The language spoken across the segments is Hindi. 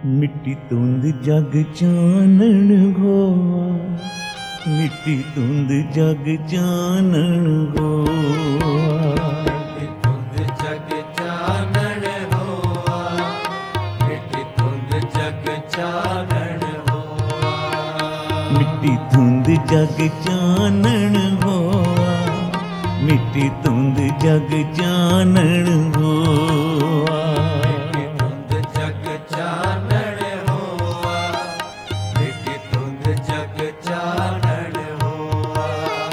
मिट्टी तुंद जग चानन गोवा, मिट्टी तुंद जग चानन गोवा, मिट्टी तुंद जग चानन होआ, मिट्टी तुंद जग चानन होआ, मिट्टी तुंद जग चानन गोवा, मिट्टी तुंद जग चानन गोवा, मिट्टी तुंद जग चानन होआ, मिट्टी तुंद जग चानन होआ।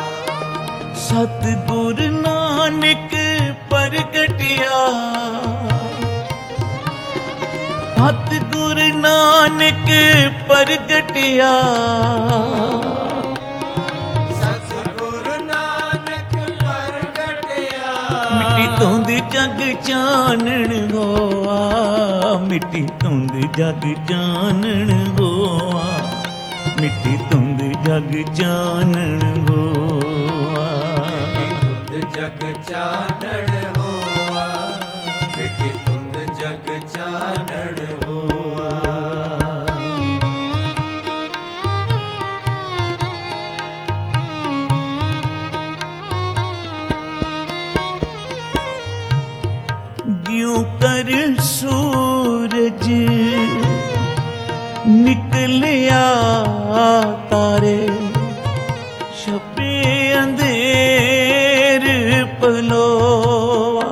सतगुरु नानक प्रगटिया, सतगुरु नानक प्रगटिया, सतगुरु नानक प्रगटिया, मिट्टी तुंद जग चानन गोवा, मिट्टी तुंद जग चानन गोवा, मिट्टी तुंद जग चानन गोवा, तुंद जग चानन होआ, मिट्टी तुंद जग चानन होआ। ज्यों कर सूरज निकलिया तारे, छपे अंधेर पलोआ,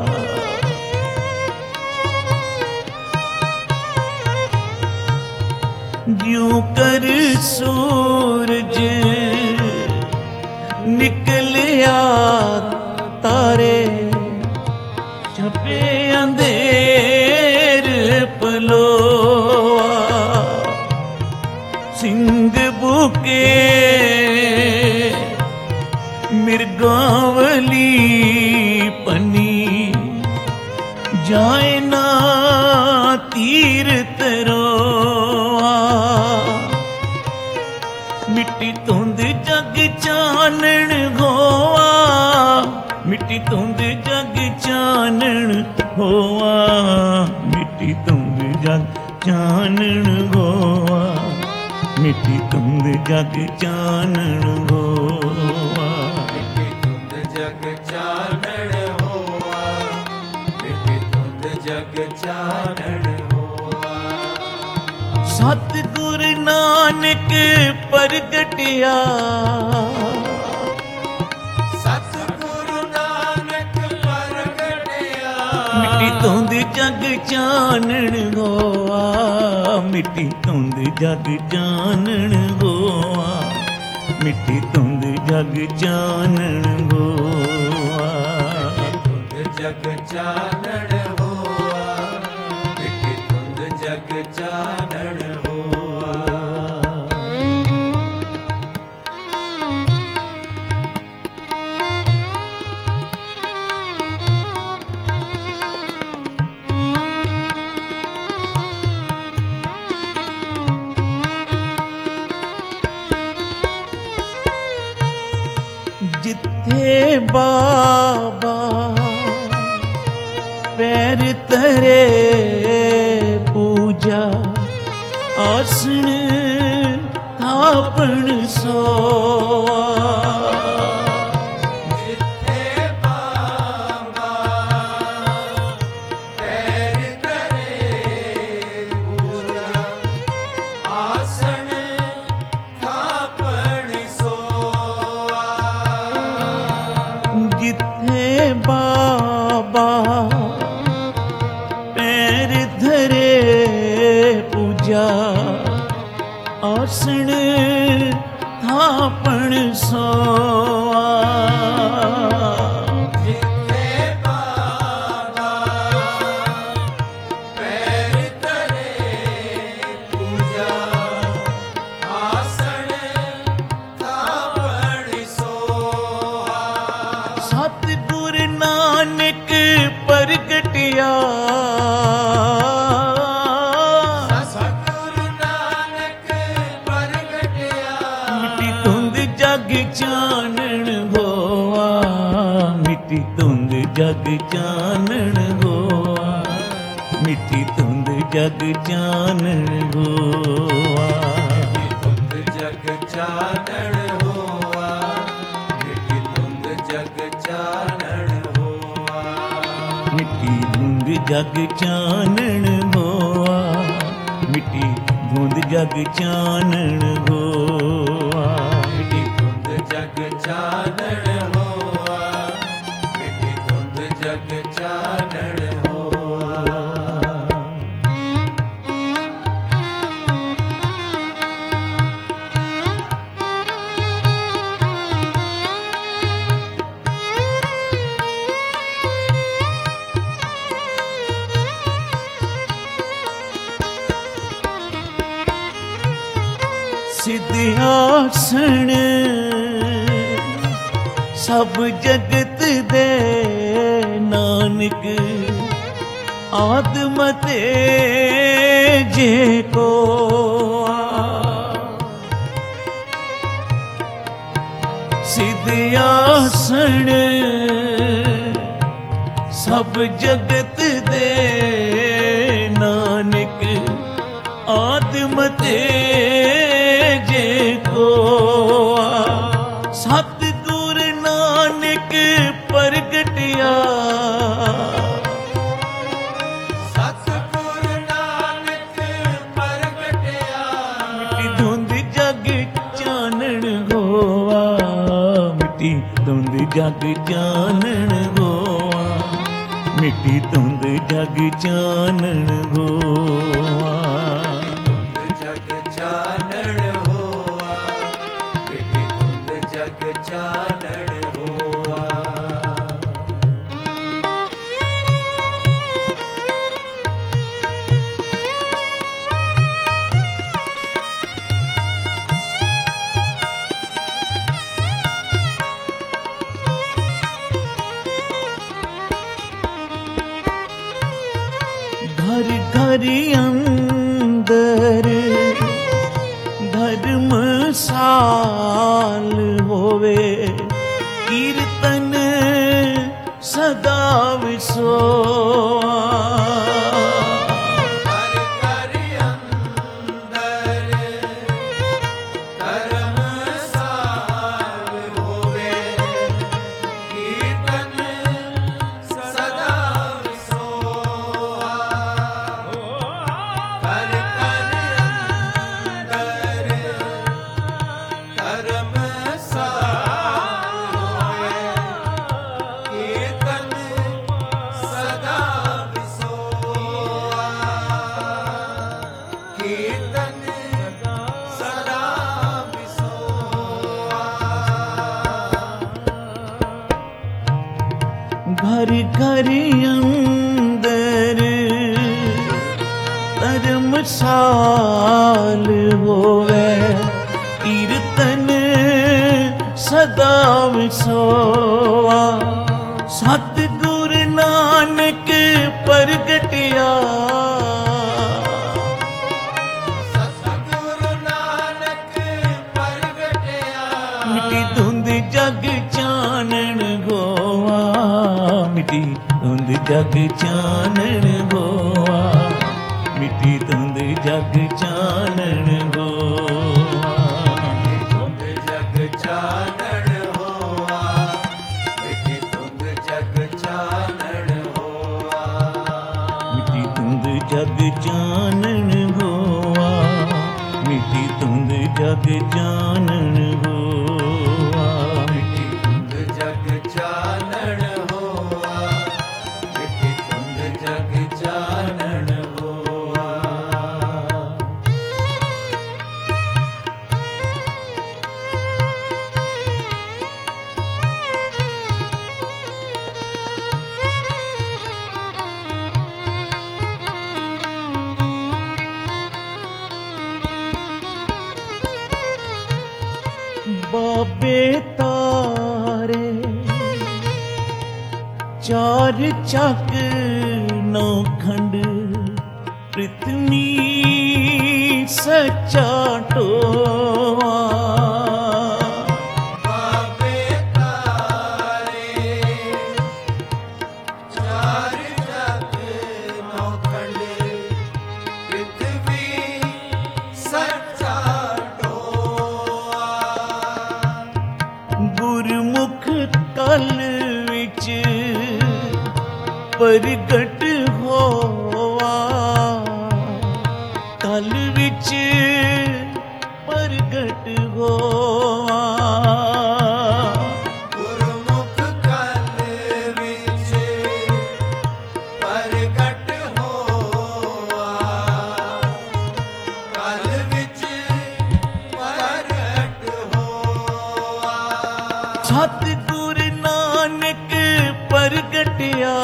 ज्यों कर सूरज निकलिया तारे, छपे अंधेर पलोआ, सिंह बुके मिर्गावली पनी, जाए ना तीर तरोआ, मिट्टी तुंद जग चानन गोवा, मिट्टी तुंद जग चानन गोवा, मिट्टी तुंद जग चानन गोवा, मिट्टी तुंद जग चानन गोवा, मिट्टी तुंद जग चानन होआ, मिट्टी तुंद जग चानन होआ। सतगुरु नानक प्रगटिया, सतगुरु नानक प्रगटिया, मिट्टी तुंद जग चानन गोवा, मिट्टी तुंद जग चानन गोवा, मिट्टी तुंद जग चानन गोवा, तुंद जग चानन होआ, मिट्टी तुंद जग चानन होआ। जिथे बाबा पैर तरे, पूजा आसन थापण सोआ, जिथे बाबा पैर धरे, पूजा आसन थापण सोआ, जिथे बाबा पैर धरे, पूजा आसन थापण सोआ, जिथे बाबा पैर धरे, पूजा आसन थापण सोआ। सतगुरु नानक प्रगटिया, सतगुरु नानक प्रगटिया, मिट्टी तुंद जग चानन गोवा, मिट्टी तुंद जग चानन गोवा, मिट्टी तुंद जग चानन होआ। धुंध जग चानन होआ, मिटी धुंध जग चानन होआ। मिट्टी धुंध जग चानन होआ, मिट्टी धुंध जग चानन होआ। मिटी धुंध जग चानन होआ, मिटी धुंध जग चानन होआ। सिद्धासन सब जगत दे नानक आदमते जे को। सिद्धासन सब जगत दे नानक आदमते जे को। सतगुर नानक प्रगटिया, सतगुर नानक प्रगटिया। मिट्टी धुंध जग चानन होआ, मिट्टी धुंध जग चानन होआ। मिट्टी धुंध जग चानन होआ। जग चानन होआ, मिटी धुंध जग चानन होआ। घर घर अंदर धर्मसाल होवे, कीर्तन सदा विसोआ। हर घर अंदर धर्मसाल होवे, कीर्तन सदा विसोआ। हर घर अंदर धर्मसाल होवे, कीर्तन सदा विसोआ। कीर्तन सदा विसोआ। घर घर अंदर धर्मसाल होवे, कीर्तन सदा विसोआ। सतगुर नानक प्रगटिया, सतगुर नानक प्रगटिया। मिट्टी धुंध जग चानन होआ, मिट्टी धुंध जग चानन होआ। मिट्टी धुंध जग चानन होआ। धुंध जग चानन होआ, मिटी धुंध जग चानन होआ। मिट्टी धुंध जग चानन होआ, मिट्टी धुंध जग चानन होआ। मिटी धुंध जग चानन होआ, मिटी धुंध जग चानन होआ। बाबे तारे चार चक नौ खंड, पृथ्वी सच्चा टोआ। बाबे तारे चार जग नौ खंड, ਪ੍ਰਗਟ ਹੋਆ ਕਲ ਵਿੱਚ ਪ੍ਰਗਟ ਹੋਆ ਗੁਰਮੁਖ ਕਲ ਵਿੱਚ ਪ੍ਰਗਟ ਹੋਆ ਕਲ ਵਿੱਚ ਪ੍ਰਗਟ ਹੋਆ ਸਤਿਗੁਰ ਨਾਨਕ ਪ੍ਰਗਟਿਆ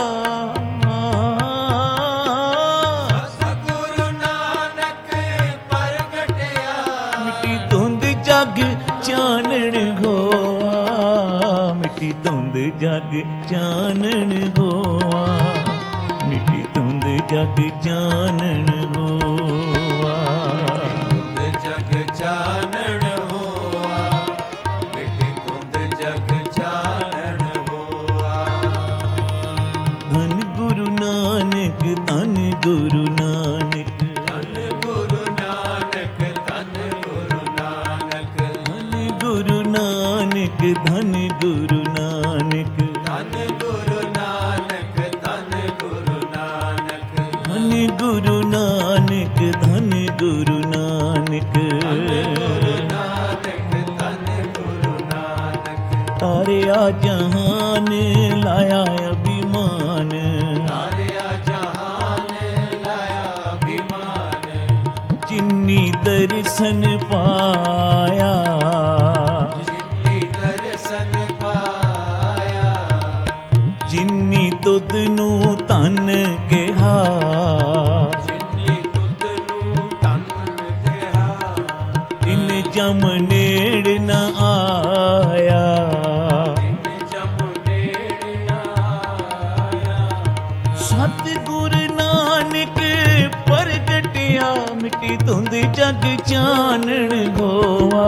ਸਤਿਗੁਰੂ ਨਾਨਕ ਪ੍ਰਗਟਿਆ ਮਿੱਟੀ ਧੁੰਦ ਜਗ ਚਾਨਣ ਹੋਆ ਮਿੱਟੀ ਧੁੰਦ ਜਗ ਚਾਨਣ ਹੋਆ ਮਿੱਟੀ ਧੁੰਦ ਜਗ ਚਾਨਣ ਹੋਆ ਧੁੰਦ ਜਗ ਚਾਨਣ ਹੋਆ ਮਿੱਟੀ ਧੁੰਦ ਜਗ ਚਾਨਣ ਹੋਆ ਧੰਨ ਗੁਰੂ ਨਾਨਕ ਧੰਨ ਗੁਰੂ ਨਾਨਕ ਧੰਨ ਗੁਰੂ ਨਾਨਕ ਧੰਨ ਗੁਰੂ ਨਾਨਕ ਧੰਨ ਗੁਰੂ ਨਾਨਕ ਧੰਨ ਗੁਰੂ ਨਾਨਕ ਧੰਨ ਗੁਰੂ ਨਾਨਕ ਧੰਨ ਗੁਰੂ ਨਾਨਕ ਧੰਨ ਗੁਰੂ ਨਾਨਕ ਧੰਨ ਗੁਰੂ ਨਾਨਕ ਗੁਰੂ ਨਾਨਕ ਧੰਨ ਗੁਰੂ ਨਾਨਕ ਤਾਰਿਆ ਜਹਾਨ ਲਾਇਆ ਅਭਿਮਾਨ ਸਾਰਿਆ ਜਹਾਨ ਲਾਇਆ ਅਭਿਮਾਨ ਜਿਨੀ ਦਰਸ਼ਨ ਪਾਇਆ ਜਿਨੀ ਦਰਸ਼ਨ ਪਾਇਆ ਜਿਨੀ ਤੁਧ ਨੂੰ ਧਨ ਕਿਹਾ ਜਿਨੀ ਤੁਧ ਨੂੰ ਧੰਨ ਕਿਹਾ ਤਿਨ ਜਮ ਨੇੜ ਨ ਆਇਆ ਤਿਨ ਜਮ ਨੇੜ ਨਾ ਆਇਆ ਸਤਿਗੁਰ ਨਾਨਕ ਪ੍ਰਗਟਿਆ ਮਿੱਟੀ ਧੁੰਦ ਜਗ ਚਾਨਣ ਹੋਆ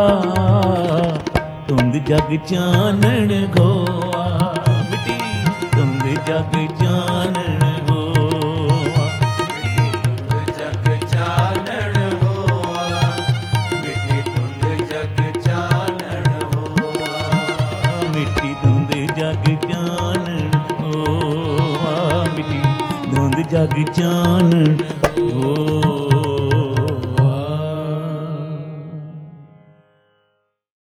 ਧੁੰਦ ਜਗ ਚਾਨਣ ਹੋਆ ਮਿੱਟੀ ਧੁੰਦ ਜਗ ਚਾਨਣ ਹੋਆ ਧੁੰਦ ਜਗ ਚਾਨਣ ਹੋਆ ਮਿੱਟੀ ਧੁੰਦ ਜਗ ਚਾਨਣ ਹੋਆ ਮਿੱਟੀ ਧੁੰਦ ਜਗ ਚਾਨਣ ਹੋਆ ਮਿੱਟੀ ਧੁੰਦ ਜਗ ਚਾਨਣ